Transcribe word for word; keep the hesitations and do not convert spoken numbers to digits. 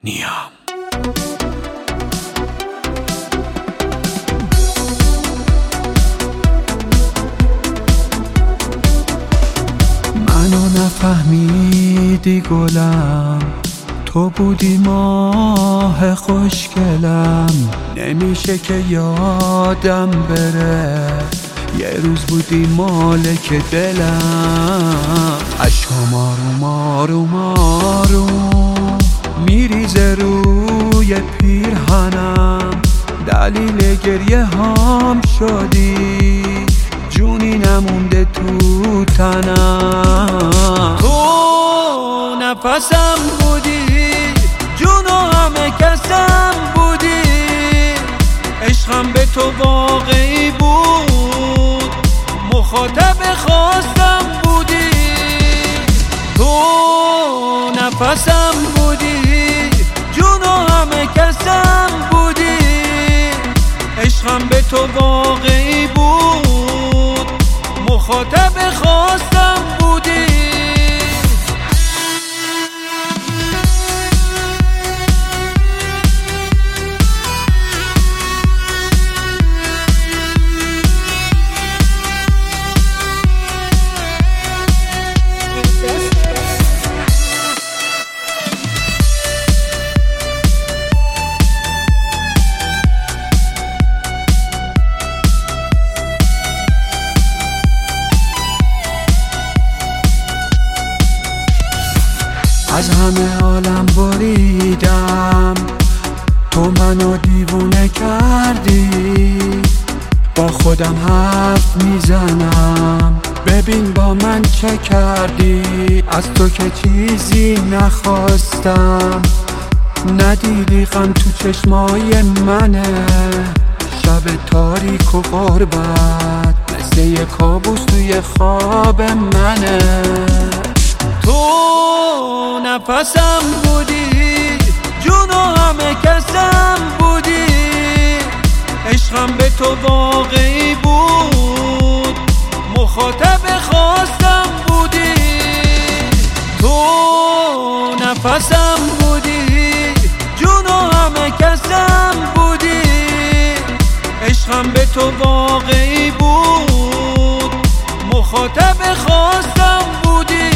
نیام. منو نفهمیدی گلم، تو بودی ماه خوشگلم. نمیشه که یادم بره یه روز بودی مالک دلم. عشقم آروم آروم آروم میریزه روی پیرهنم. دلیل گریه هام شدی، جونی نمونده تو تنم. تو نفسم بودی، جون و همه کسم بودی. عشقم به تو واقعی بود، مخاطب خواستم بودی. تو نفسم بودی، جون و همه کسم بودی. عشقم به تو واقعی بود، مخاطب خواستم بودی. از همه عالم بریدم، تو منو دیوونه کردی. با خودم حرف میزنم، ببین با من چه کردی. از تو که چیزی نخواستم، ندیدی غم تو چشمای منه. شب تاریک و غربت مثل یه کابوس توی خواب منه. تو نفسم بودی، جون و همه کسم بودی. عشقم به تو واقعی بود، مخاطب خواستم بودی. تو نفسم بودی، جون و همه کسم بودی. عشقم به تو واقعی بود، مخاطب خواستم بودی.